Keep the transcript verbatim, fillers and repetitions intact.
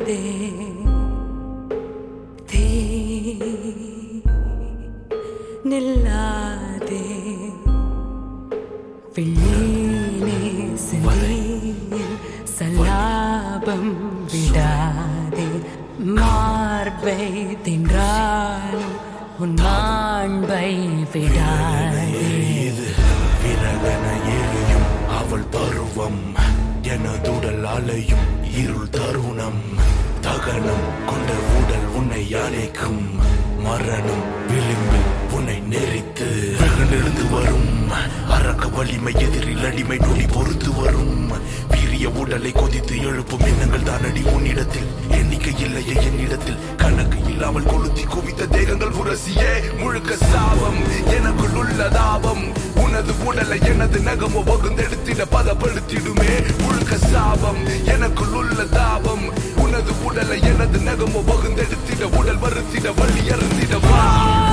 தீ நில்லாதே விண்ணீனே சிந்தையில் சல்லாபம் விடாதே மார்பை தின்றாலும் உன் மாண்பை விடாதே விரகன எரியும் அவள் பருவம் எனதுடல் அலையும் இருள் தருணம் தகனம் கொண்ட உடல் உன்னை அழைக்கும் மரணம் விளிம்பில் உன்னை நெறித்து எழுந்து வரும் அரக்க வலிமை எதிரில் அடிமை நொடி பொறுத்து வரும் வீரிய உடலை கொதித்து எழுப்பும் எண்ணங்கள் தானடி உன்னிடத்தில் எண்ணிக்கை இல்லையே என்னிடத்தில் கணக்கு இல்லாமல் கொளுத்தி குவித்த தேகங்கள் உரசியே முழுக்க சாபம் எனக்குள் உள்ள தாபம் உனது உடலை எனது நகமோ வகுந்தெடுத்திட பதப்படுத்திடுமே முழுக்க சாபம் எனக்குள் உள்ள தாபம் உனது உடலை எனது நகமோ வகுந்தெடுத்திட உடல் வருத்திட வழி அறுத்திட வா